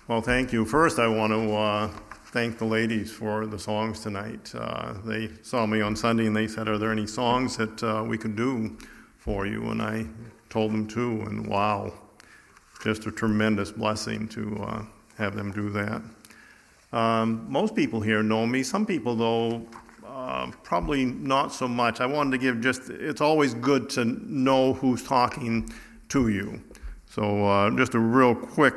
Well, thank you. First, I want to thank the ladies for the songs tonight. They saw me on Sunday and they said, "Are there any songs that we could do for you?" And I told them to, and wow, just a tremendous blessing to have them do that. Most people here know me. Some people, though, probably not so much. I wanted to give it's always good to know who's talking to you. So just a real quick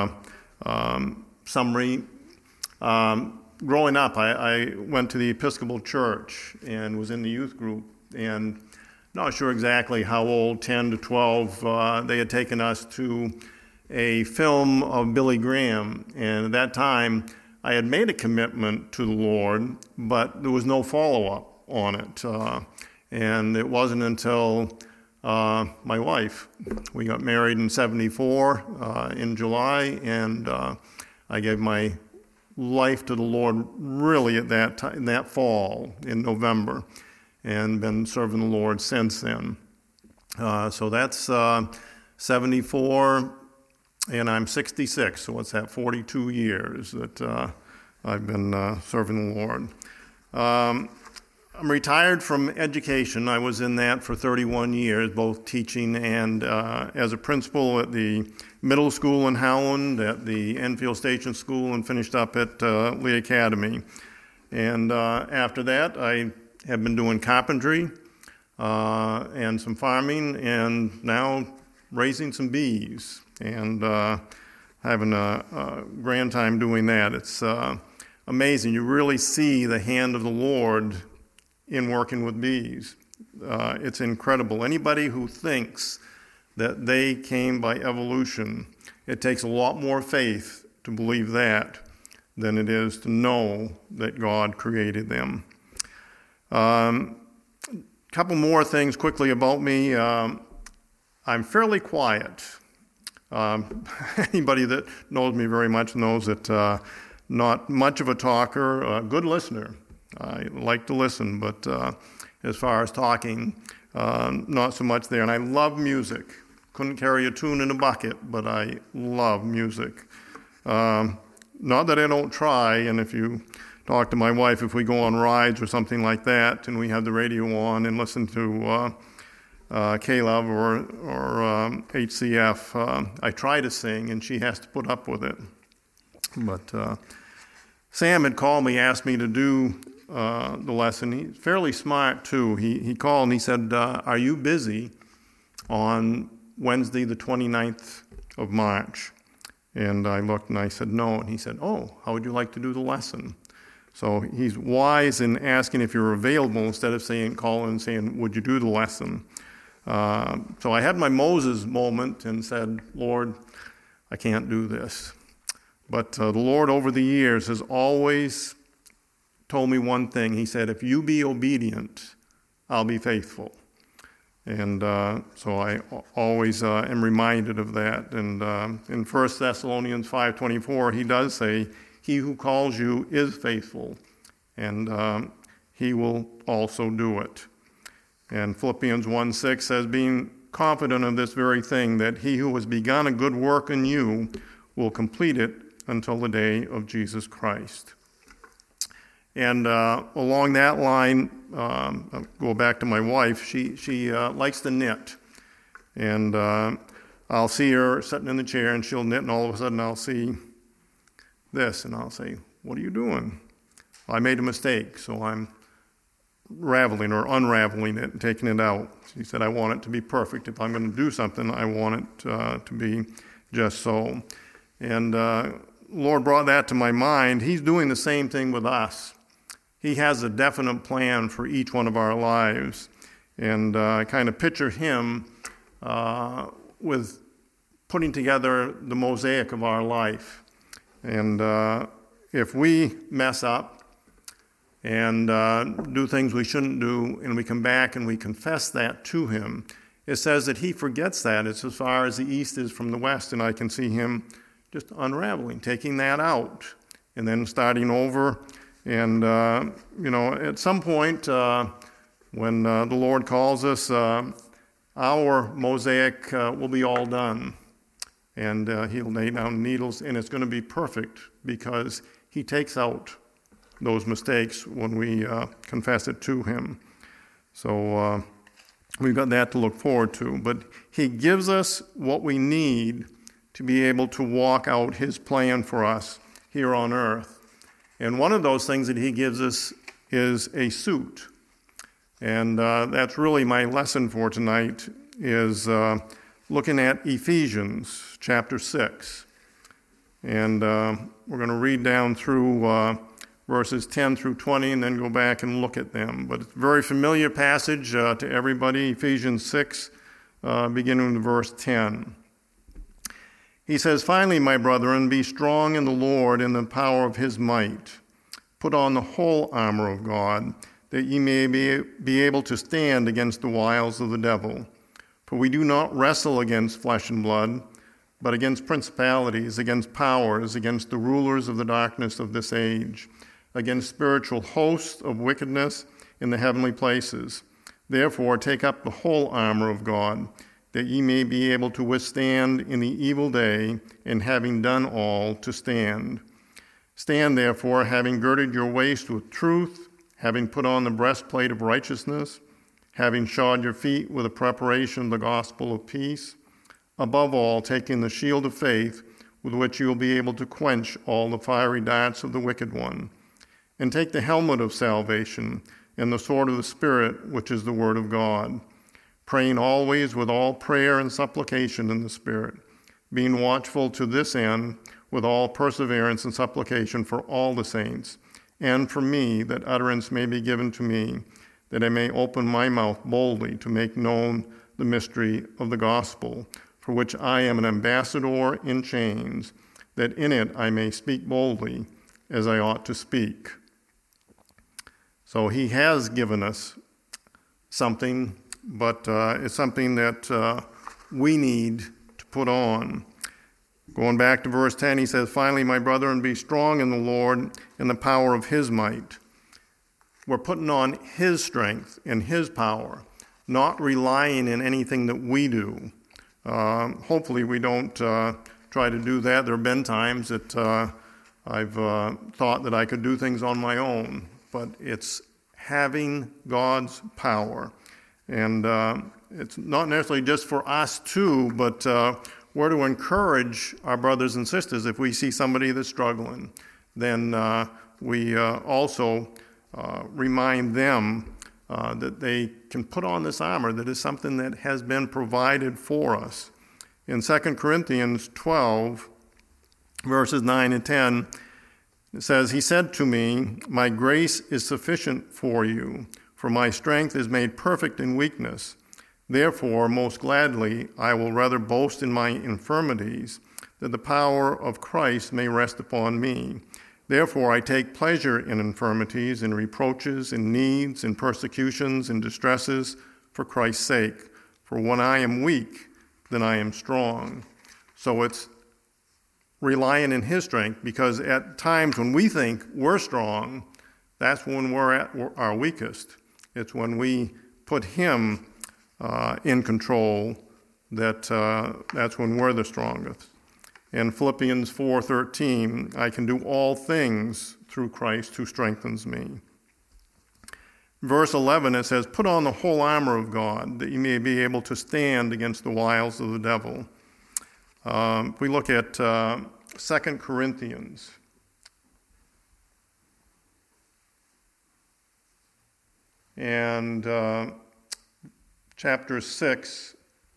summary. Growing up, I went to the Episcopal Church and was in the youth group, and not sure exactly how old, 10 to 12, they had taken us to a film of Billy Graham, and at that time, I had made a commitment to the Lord, but there was no follow-up on it. And it wasn't until my wife, we got married in 1974 in July, and I gave my life to the Lord really at that time, that fall in November, and been serving the Lord since then. So that's 74. And I'm 66, so what's that, 42 years that I've been serving the Lord. I'm retired from education. I was in that for 31 years, both teaching and as a principal at the middle school in Howland, at the Enfield Station School, and finished up at Lee Academy. And after that, I have been doing carpentry and some farming, and now raising some bees. And having a grand time doing that. It's amazing. You really see the hand of the Lord in working with bees. It's incredible. Anybody who thinks that they came by evolution, it takes a lot more faith to believe that than it is to know that God created them. Couple more things quickly about me. I'm fairly quiet. Anybody that knows me very much knows that not much of a talker, a good listener. I like to listen, but as far as talking, not so much there. And I love music. Couldn't carry a tune in a bucket, but I love music. Not that I don't try, and if you talk to my wife, if we go on rides or something like that, and we have the radio on and listen to K-Love or HCF, I try to sing, and she has to put up with it. But Sam had called me, asked me to do the lesson. He's fairly smart, too. He called and he said, "Are you busy on Wednesday, the 29th of March?" And I looked and I said, "No." And he said, "Oh, how would you like to do the lesson?" So he's wise in asking if you're available instead of calling and saying, "Would you do the lesson?" So I had my Moses moment and said, "Lord, I can't do this." But the Lord over the years has always told me one thing. He said, "If you be obedient, I'll be faithful." And so I always am reminded of that. And in 1 Thessalonians 5:24, he does say, "He who calls you is faithful, and he will also do it." And Philippians 1:6 says, "Being confident of this very thing, that he who has begun a good work in you will complete it until the day of Jesus Christ." And along that line, I'll go back to my wife. She likes to knit. And I'll see her sitting in the chair, and she'll knit, and all of a sudden I'll see this, and I'll say, "What are you doing?" "I made a mistake, so I'm raveling or unraveling it and taking it out." She said, "I want it to be perfect. If I'm going to do something, I want it to be just so." And Lord brought that to my mind. He's doing the same thing with us. He has a definite plan for each one of our lives. And I kind of picture him with putting together the mosaic of our life. And if we mess up and do things we shouldn't do, and we come back and we confess that to him, it says that he forgets that. It's as far as the east is from the west, and I can see him just unraveling, taking that out, and then starting over. And, at some point, when the Lord calls us, our mosaic will be all done. and he'll lay down needles, and it's going to be perfect because he takes out those mistakes when we confess it to him. So we've got that to look forward to. But he gives us what we need to be able to walk out his plan for us here on earth. And one of those things that he gives us is a suit. And that's really my lesson for tonight, is looking at Ephesians chapter 6. And we're going to read down through verses 10 through 20 and then go back and look at them. But it's a very familiar passage to everybody, Ephesians 6, beginning with verse 10. He says, "Finally, my brethren, be strong in the Lord and the power of his might. Put on the whole armor of God, that ye may be able to stand against the wiles of the devil. For we do not wrestle against flesh and blood, but against principalities, against powers, against the rulers of the darkness of this age, against spiritual hosts of wickedness in the heavenly places. Therefore take up the whole armor of God, that ye may be able to withstand in the evil day, and having done all, to stand. Stand therefore, having girded your waist with truth, having put on the breastplate of righteousness, having shod your feet with the preparation of the gospel of peace, above all taking the shield of faith, with which you will be able to quench all the fiery darts of the wicked one. And take the helmet of salvation, and the sword of the Spirit, which is the word of God, praying always with all prayer and supplication in the Spirit, being watchful to this end with all perseverance and supplication for all the saints, and for me, that utterance may be given to me, that I may open my mouth boldly to make known the mystery of the gospel, for which I am an ambassador in chains, that in it I may speak boldly as I ought to speak." So he has given us something, but it's something that we need to put on. Going back to verse 10, he says, "Finally, my brethren, be strong in the Lord and the power of his might." We're putting on his strength and his power, not relying in anything that we do. Hopefully we don't try to do that. There have been times that I've thought that I could do things on my own, but it's having God's power. And it's not necessarily just for us too, but we're to encourage our brothers and sisters. If we see somebody that's struggling, then we also remind them that they can put on this armor that is something that has been provided for us. In 2 Corinthians 12, verses 9 and 10, it says, "He said to me, my grace is sufficient for you, for my strength is made perfect in weakness. Therefore, most gladly, I will rather boast in my infirmities, that the power of Christ may rest upon me. Therefore, I take pleasure in infirmities, in reproaches, in needs, in persecutions, in distresses, for Christ's sake. For when I am weak, then I am strong." So it's relying in his strength, because at times when we think we're strong, that's when we're at our weakest. It's when we put him in control that's when we're the strongest. In Philippians 4:13, "I can do all things through Christ who strengthens me." Verse 11, it says, "Put on the whole armor of God, that you may be able to stand against the wiles of the devil." If we look at 2 Corinthians, and chapter 6,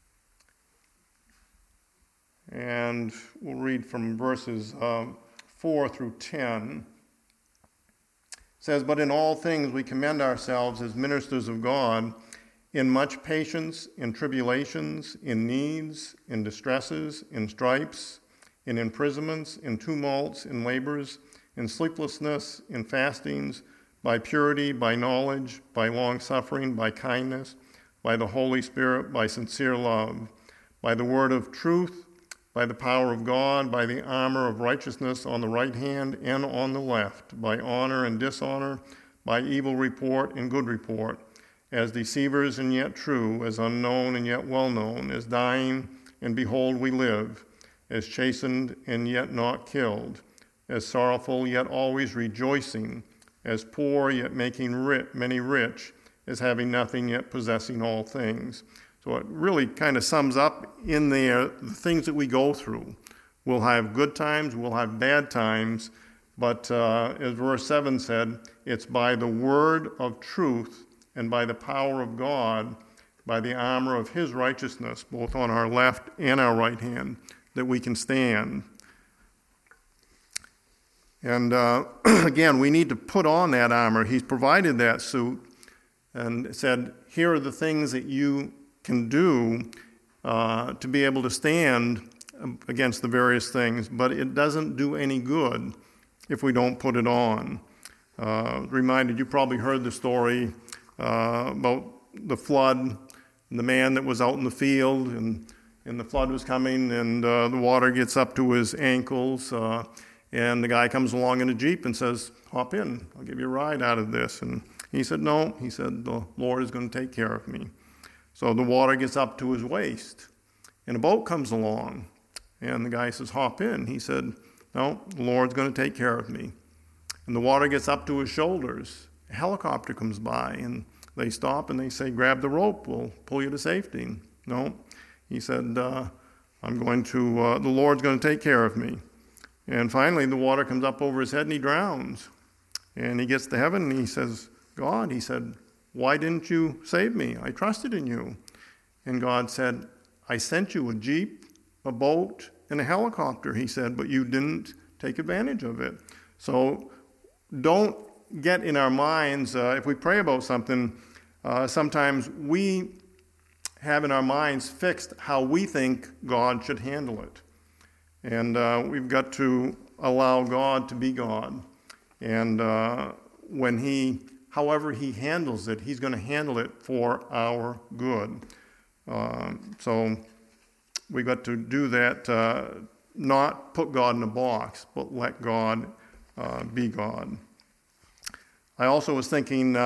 and we'll read from verses 4 through 10. It says, "But in all things we commend ourselves as ministers of God, in much patience, in tribulations, in needs, in distresses, in stripes, in imprisonments, in tumults, in labors, in sleeplessness, in fastings, by purity, by knowledge, by long-suffering, by kindness, by the Holy Spirit, by sincere love, by the word of truth, by the power of God, by the armor of righteousness on the right hand and on the left, by honor and dishonor, by evil report and good report, as deceivers and yet true, as unknown and yet well known, as dying and behold we live, as chastened and yet not killed, as sorrowful yet always rejoicing, as poor yet making many rich, as having nothing yet possessing all things. So it really kind of sums up in there the things that we go through. We'll have good times, we'll have bad times, but as verse 7 said, it's by the word of truth and by the power of God, by the armor of his righteousness, both on our left and our right hand, that we can stand. And again, we need to put on that armor. He's provided that suit and said, here are the things that you can do to be able to stand against the various things, but it doesn't do any good if we don't put it on. Reminded, you probably heard the story about the flood, and the man that was out in the field, and the flood was coming, and the water gets up to his ankles, and the guy comes along in a Jeep and says, hop in, I'll give you a ride out of this. And he said, no. He said, the Lord is going to take care of me. So the water gets up to his waist, and a boat comes along, and the guy says, hop in. He said, no, the Lord's going to take care of me. And the water gets up to his shoulders. A helicopter comes by, and they stop, and they say, grab the rope, we'll pull you to safety. No, he said, the Lord's going to take care of me. And finally, the water comes up over his head, and he drowns. And he gets to heaven, and he says, God, he said, why didn't you save me? I trusted in you. And God said, I sent you a Jeep, a boat, and a helicopter, he said, but you didn't take advantage of it. So don't get in our minds, if we pray about something, sometimes we have in our minds fixed how we think God should handle it. And we've got to allow God to be God. And however he handles it, he's going to handle it for our good. So we've got to do that, not put God in a box, but let God be God. I also was thinking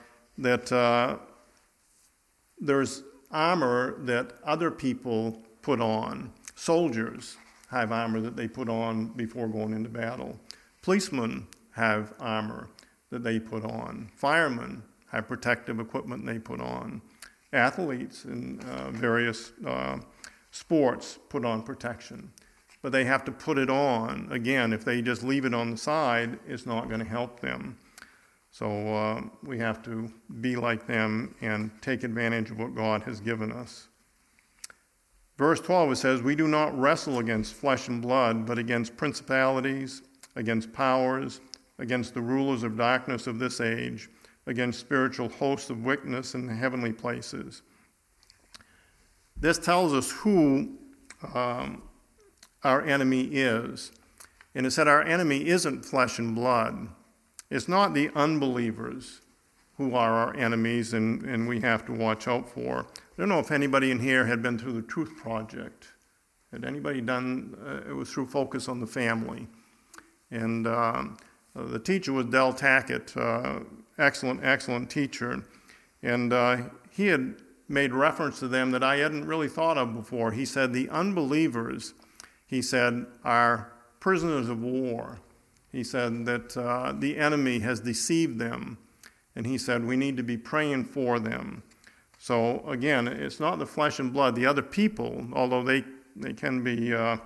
that there's armor that other people put on. Soldiers have armor that they put on before going into battle. Policemen have armor that they put on. Firemen have protective equipment they put on. Athletes in various sports put on protection. But they have to put it on. Again, if they just leave it on the side, it's not going to help them. So we have to be like them and take advantage of what God has given us. Verse 12, it says, we do not wrestle against flesh and blood, but against principalities, against powers, against the rulers of darkness of this age, against spiritual hosts of wickedness in the heavenly places. This tells us who our enemy is. And it said our enemy isn't flesh and blood. It's not the unbelievers who are our enemies and we have to watch out for. I don't know if anybody in here had been through the Truth Project. Had anybody done, it was through Focus on the Family. And the teacher was Del Tackett, excellent teacher. And he had made reference to them that I hadn't really thought of before. He said the unbelievers, he said, are prisoners of war. He said that the enemy has deceived them. And he said we need to be praying for them. So again, it's not the flesh and blood. The other people, although they can be a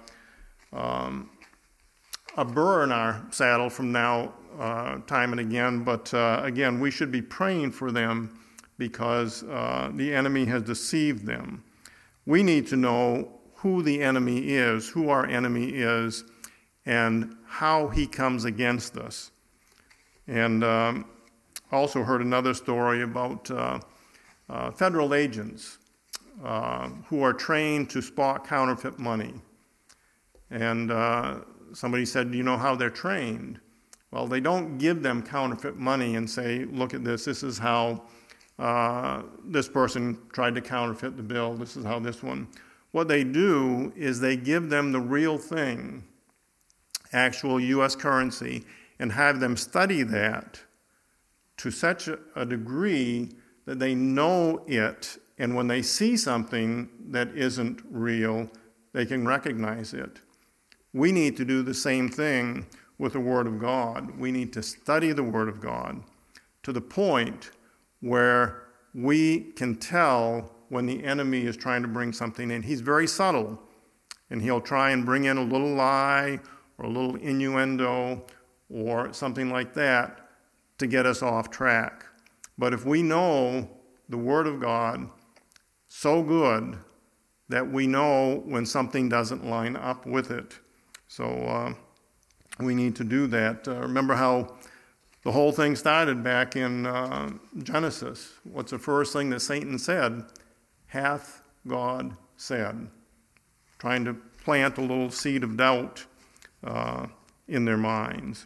burr in our saddle from now time and again, but again, we should be praying for them because the enemy has deceived them. We need to know who the enemy is, who our enemy is, and how he comes against us. And also heard another story about federal agents who are trained to spot counterfeit money. And somebody said, do you know how they're trained? Well, they don't give them counterfeit money and say, look at this is how this person tried to counterfeit the bill, this is how this one. What they do is they give them the real thing, actual U.S. currency, and have them study that to such a degree that they know it, and when they see something that isn't real, they can recognize it. We need to do the same thing with the Word of God. We need to study the Word of God to the point where we can tell when the enemy is trying to bring something in. He's very subtle, and he'll try and bring in a little lie or a little innuendo or something like that to get us off track. But if we know the Word of God so good that we know when something doesn't line up with it, so we need to do that. Remember how the whole thing started back in Genesis. What's the first thing that Satan said? Hath God said? Trying to plant a little seed of doubt in their minds.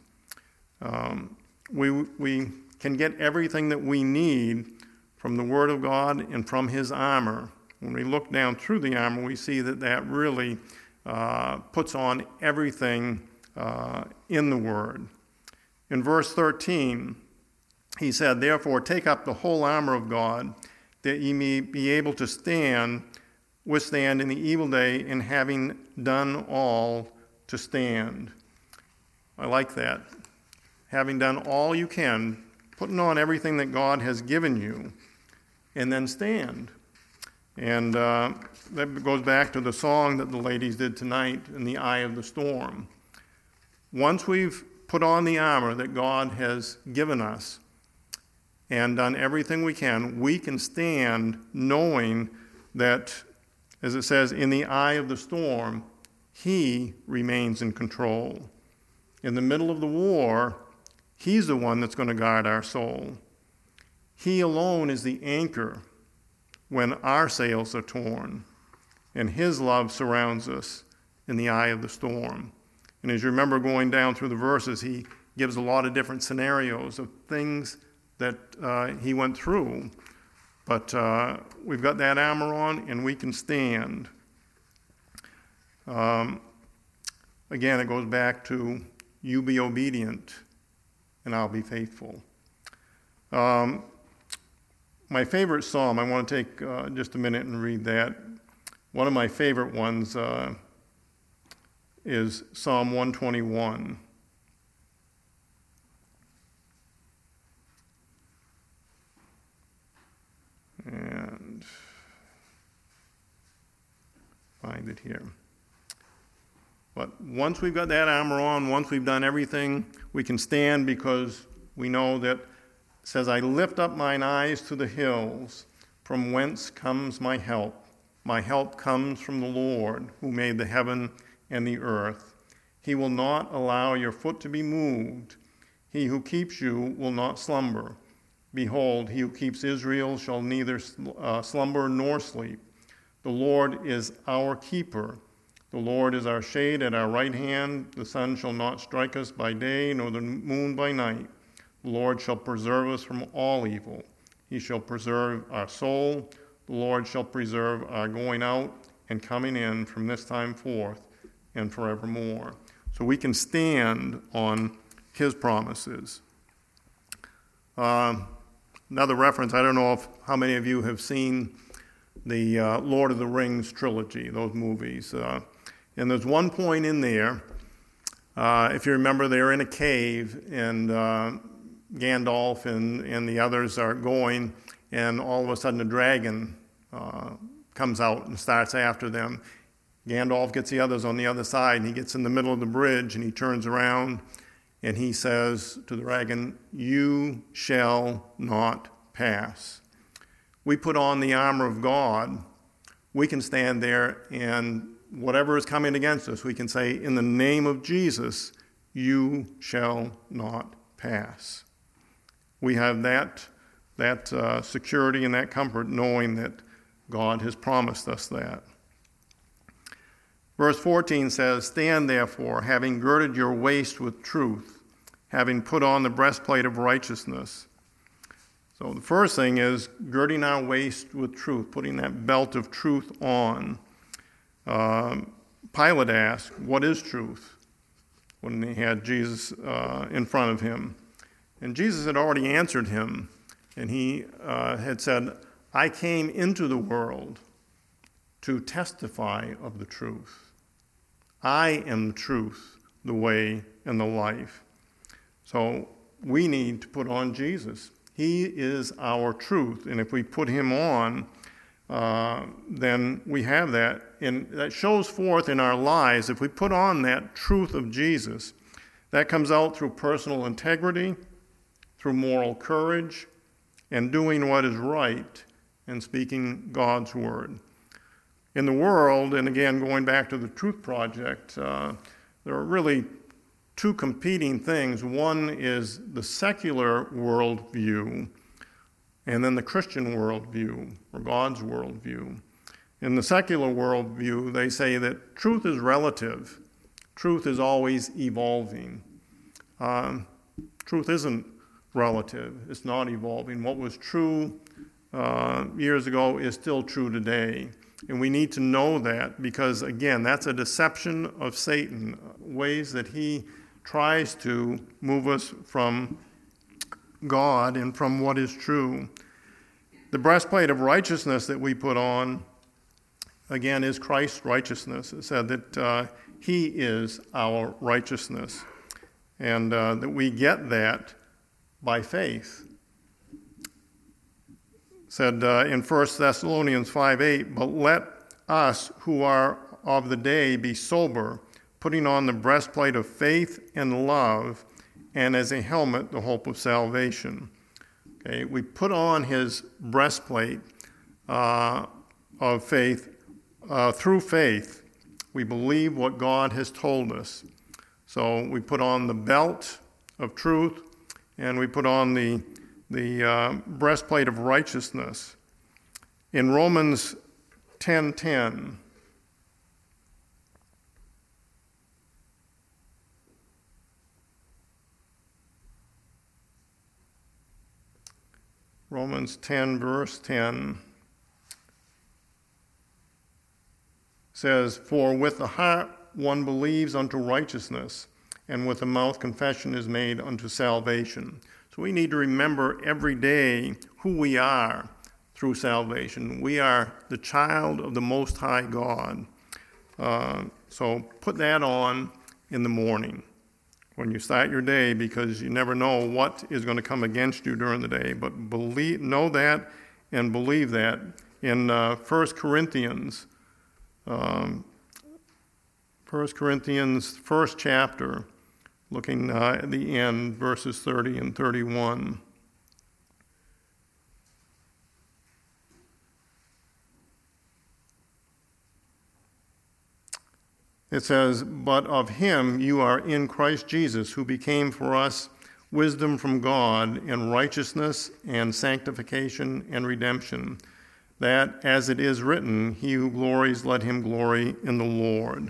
We can get everything that we need from the Word of God and from His armor. When we look down through the armor, we see that really puts on everything in the Word. In verse 13, he said, "Therefore take up the whole armor of God, that ye may be able to withstand in the evil day, and having done all, to stand." I like that. Having done all you can, putting on everything that God has given you, and then stand. And that goes back to the song that the ladies did tonight, "In the Eye of the Storm." Once we've put on the armor that God has given us and done everything we can stand knowing that, as it says, in the eye of the storm, He remains in control. In the middle of the war, He's the one that's going to guard our soul. He alone is the anchor when our sails are torn, and His love surrounds us in the eye of the storm. And as you remember going down through the verses, he gives a lot of different scenarios of things that he went through. But we've got that armor on, and we can stand. Again, it goes back to, you be obedient, and I'll be faithful. My favorite psalm, I want to take just a minute and read that. One of my favorite ones is Psalm 121. And find it here. But once we've got that armor on, once we've done everything, we can stand because we know that it says, "I lift up mine eyes to the hills, from whence comes my help. My help comes from the Lord, who made the heaven and the earth. He will not allow your foot to be moved. He who keeps you will not slumber. Behold, he who keeps Israel shall neither slumber nor sleep. The Lord is our keeper. The Lord is our shade at our right hand. The sun shall not strike us by day, nor the moon by night. The Lord shall preserve us from all evil. He shall preserve our soul. The Lord shall preserve our going out and coming in from this time forth and forevermore." So we can stand on His promises. Another reference, I don't know how many of you have seen the Lord of the Rings trilogy, those movies. And there's one point in there, if you remember, they're in a cave, and Gandalf and the others are going, and all of a sudden a dragon comes out and starts after them. Gandalf gets the others on the other side, and he gets in the middle of the bridge, and he turns around, and he says to the dragon, "You shall not pass." We put on the armor of God. We can stand there, and whatever is coming against us, we can say, "In the name of Jesus, you shall not pass." We have that security and that comfort, knowing that God has promised us that. Verse 14 says, "Stand therefore, having girded your waist with truth, having put on the breastplate of righteousness." So the first thing is girding our waist with truth, putting that belt of truth on. Pilate asked, "What is truth?" when he had Jesus in front of him. And Jesus had already answered him, and he had said, "I came into the world to testify of the truth. I am the truth, the way, and the life. So we need to put on Jesus. He is our truth, and if we put him on, then we have that. And that shows forth in our lives. If we put on that truth of Jesus, that comes out through personal integrity, through moral courage, and doing what is right and speaking God's word. In the world, and again, going back to the Truth Project, there are really two competing things. One is the secular worldview, and then the Christian worldview, or God's worldview. In the secular worldview, they say that truth is relative. Truth is always evolving. Truth isn't relative. It's not evolving. What was true years ago is still true today. And we need to know that because, again, that's a deception of Satan, ways that he tries to move us from God and from what is true. The breastplate of righteousness that we put on, again, is Christ's righteousness. It said that he is our righteousness, and that we get that by faith. It said in 1 Thessalonians 5:8, but let us who are of the day be sober, putting on the breastplate of faith and love, and as a helmet the hope of salvation. Okay, we put on his breastplate of faith through faith. We believe what God has told us. So we put on the belt of truth, and we put on the breastplate of righteousness. In Romans 10:10, Romans 10, verse 10 says, for with the heart one believes unto righteousness, and with the mouth confession is made unto salvation. So we need to remember every day who we are through salvation. We are the child of the Most High God. So put that on in the morning when you start your day, because you never know what is going to come against you during the day. But know that and believe that. In 1 Corinthians, 1 Corinthians, first chapter, looking at the end, verses 30 and 31. It says, but of him you are in Christ Jesus, who became for us wisdom from God, and righteousness and sanctification and redemption, that, as it is written, he who glories, let him glory in the Lord.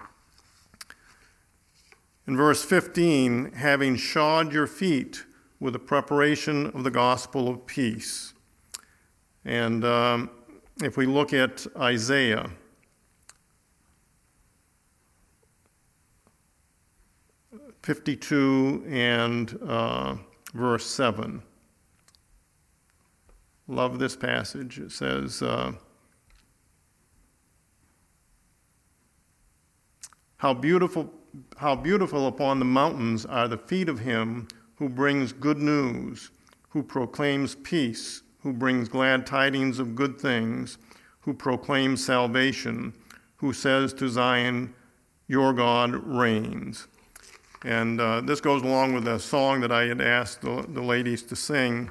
In verse 15, having shod your feet with the preparation of the gospel of peace. And if we look at Isaiah, '52 and verse 7. Love this passage. It says, how beautiful upon the mountains are the feet of him who brings good news, who proclaims peace, who brings glad tidings of good things, who proclaims salvation, who says to Zion, your God reigns. And this goes along with a song that I had asked the ladies to sing,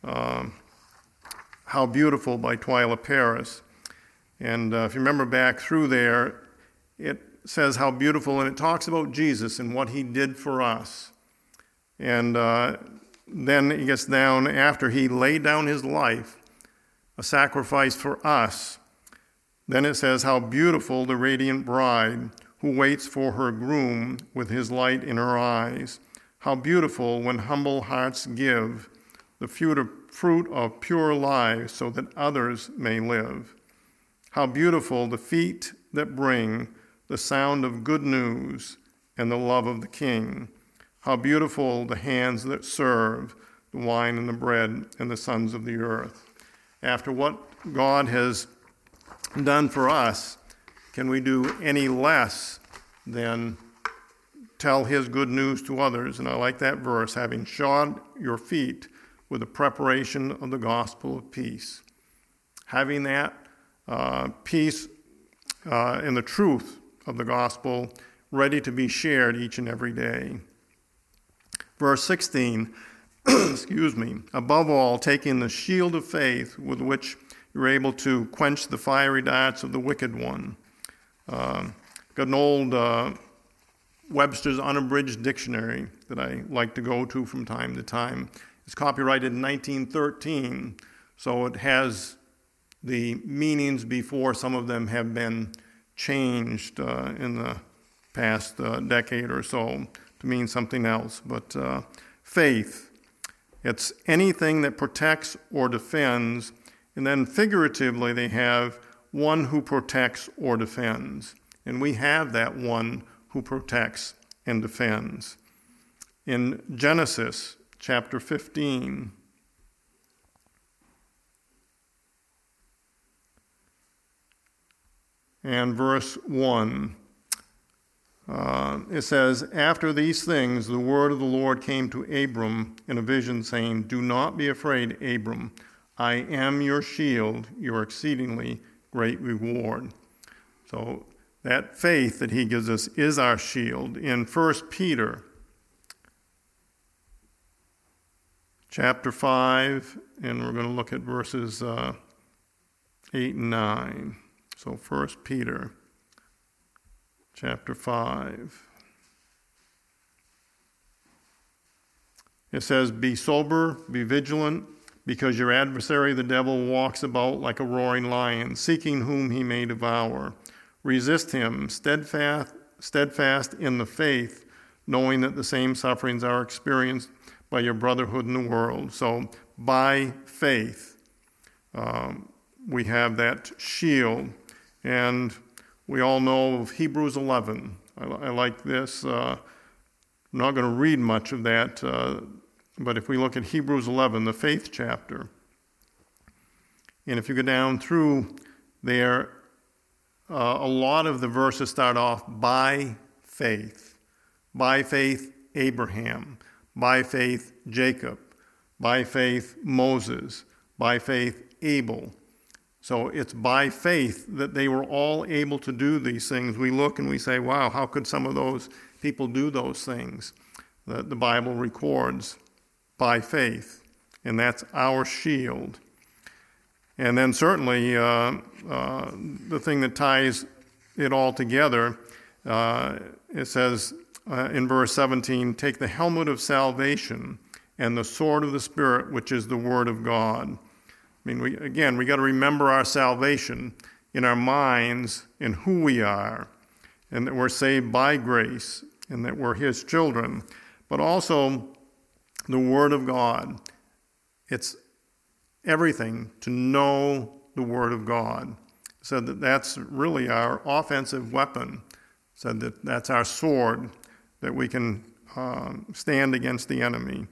How Beautiful by Twyla Paris. And if you remember back through there, it says how beautiful, and it talks about Jesus and what he did for us. And then it gets down, after he laid down his life, a sacrifice for us. Then it says how beautiful the radiant bride who waits for her groom with his light in her eyes. How beautiful when humble hearts give the fruit of pure lives so that others may live. How beautiful the feet that bring the sound of good news and the love of the King. How beautiful the hands that serve the wine and the bread and the sons of the earth. After what God has done for us, can we do any less then tell his good news to others. And I like that verse, having shod your feet with the preparation of the gospel of peace. Having that peace in the truth of the gospel ready to be shared each and every day. Verse 16, excuse me, above all, taking the shield of faith with which you're able to quench the fiery darts of the wicked one. Got an old Webster's Unabridged Dictionary that I like to go to from time to time. It's copyrighted in 1913, so it has the meanings before some of them have been changed in the past decade or so to mean something else. But faith, it's anything that protects or defends, and then figuratively they have one who protects or defends. And we have that one who protects and defends. In Genesis chapter 15, and verse 1, it says, after these things, the word of the Lord came to Abram in a vision, saying, do not be afraid, Abram. I am your shield, your exceedingly great reward. So that faith that he gives us is our shield. In 1 Peter chapter 5, and we're going to look at verses 8 and 9. So 1 Peter chapter 5. It says, be sober, be vigilant, because your adversary the devil walks about like a roaring lion, seeking whom he may devour. Resist him, steadfast in the faith, knowing that the same sufferings are experienced by your brotherhood in the world. So by faith, we have that shield. And we all know of Hebrews 11. I like this. I'm not going to read much of that, but if we look at Hebrews 11, the faith chapter, and if you go down through there, a lot of the verses start off by faith. By faith, Abraham. By faith, Jacob. By faith, Moses. By faith, Abel. So it's by faith that they were all able to do these things. We look and we say, wow, how could some of those people do those things that the Bible records? By faith. And that's our shield. And then certainly the thing that ties it all together, it says in verse 17, take the helmet of salvation and the sword of the Spirit, which is the word of God. I mean, we got to remember our salvation in our minds and who we are, and that we're saved by grace, and that we're his children. But also the word of God. It's everything to know the word of God. So that's really our offensive weapon. So that's our sword that we can stand against the enemy.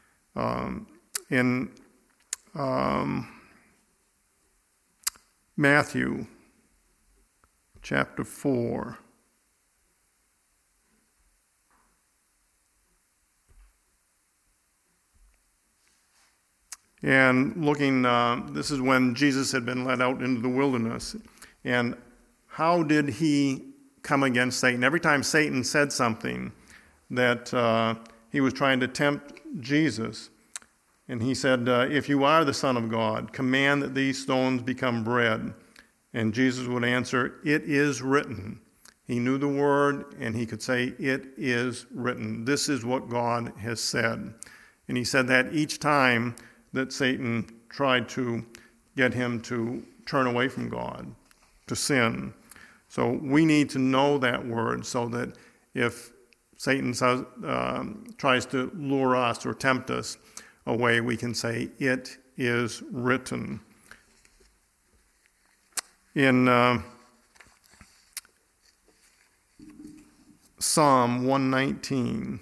In Matthew chapter 4. And looking, this is when Jesus had been led out into the wilderness. And how did he come against Satan? Every time Satan said something that he was trying to tempt Jesus, and he said, if you are the Son of God, command that these stones become bread. And Jesus would answer, it is written. He knew the word, and he could say, it is written. This is what God has said. And he said that each time that Satan tried to get him to turn away from God, to sin. So we need to know that word so that if Satan tries to lure us or tempt us away, we can say, it is written. In Psalm 119,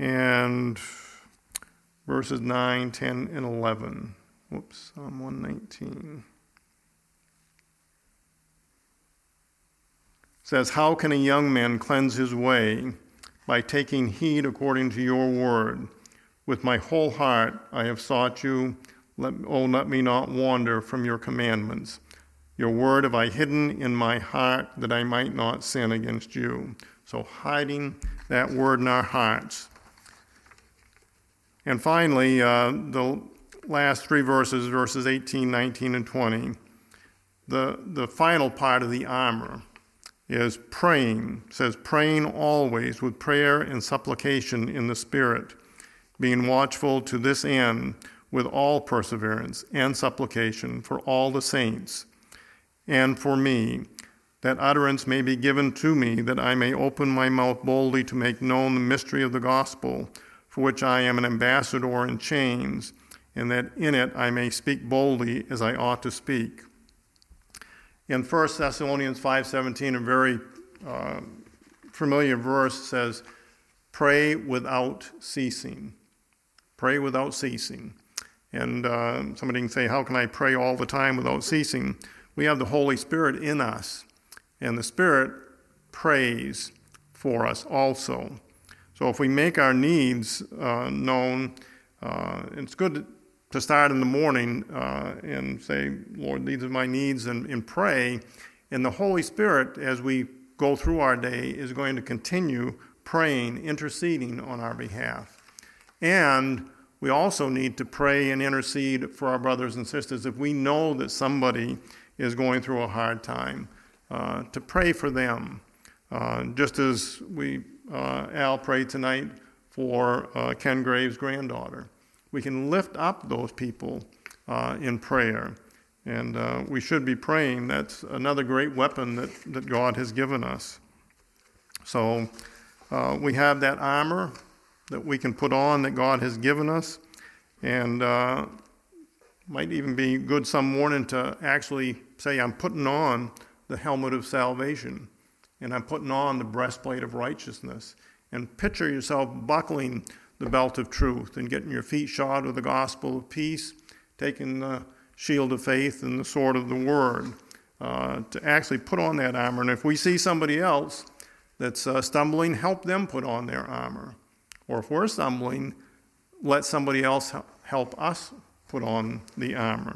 and verses 9, 10, and 11. Psalm 119. It says, "How can a young man cleanse his way? By taking heed according to your word. With my whole heart I have sought you. Let me not wander from your commandments. Your word have I hidden in my heart, that I might not sin against you." So hiding that word in our hearts. And finally, the last three verses, verses 18, 19, and 20, the final part of the armor is praying. It says, "Praying always with prayer and supplication in the Spirit, being watchful to this end with all perseverance and supplication for all the saints, and for me, that utterance may be given to me, that I may open my mouth boldly to make known the mystery of the gospel, for which I am an ambassador in chains, and that in it I may speak boldly as I ought to speak." In 1 Thessalonians 5:17, a very familiar verse says, "Pray without ceasing." Pray without ceasing. And somebody can say, how can I pray all the time without ceasing? We have the Holy Spirit in us, and the Spirit prays for us also. So if we make our needs known, it's good to start in the morning and say, "Lord, these are my needs," and pray. And the Holy Spirit, as we go through our day, is going to continue praying, interceding on our behalf. And we also need to pray and intercede for our brothers and sisters. If we know that somebody is going through a hard time, to pray for them. Just as Al prayed tonight for Ken Graves' granddaughter. We can lift up those people in prayer. And we should be praying. That's another great weapon that God has given us. So we have that armor that we can put on that God has given us. And might even be good some morning to actually say, I'm putting on the helmet of salvation. And I'm putting on the breastplate of righteousness. And picture yourself buckling the belt of truth and getting your feet shod with the gospel of peace, taking the shield of faith and the sword of the word, to actually put on that armor. And if we see somebody else that's stumbling, help them put on their armor. Or if we're stumbling, let somebody else help us put on the armor.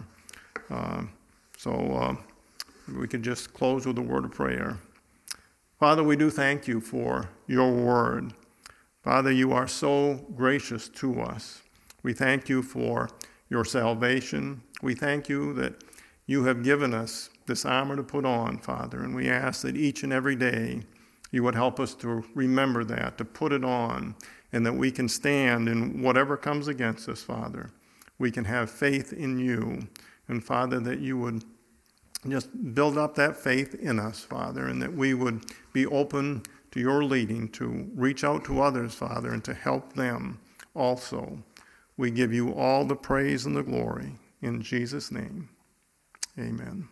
So we could just close with a word of prayer. Father, we do thank you for your word. Father, you are so gracious to us. We thank you for your salvation. We thank you that you have given us this armor to put on, Father, and we ask that each and every day you would help us to remember that, to put it on, and that we can stand in whatever comes against us, Father. We can have faith in you, and Father, that you would just build up that faith in us, Father, and that we would be open to your leading to reach out to others, Father, and to help them also. We give you all the praise and the glory. In Jesus' name, amen.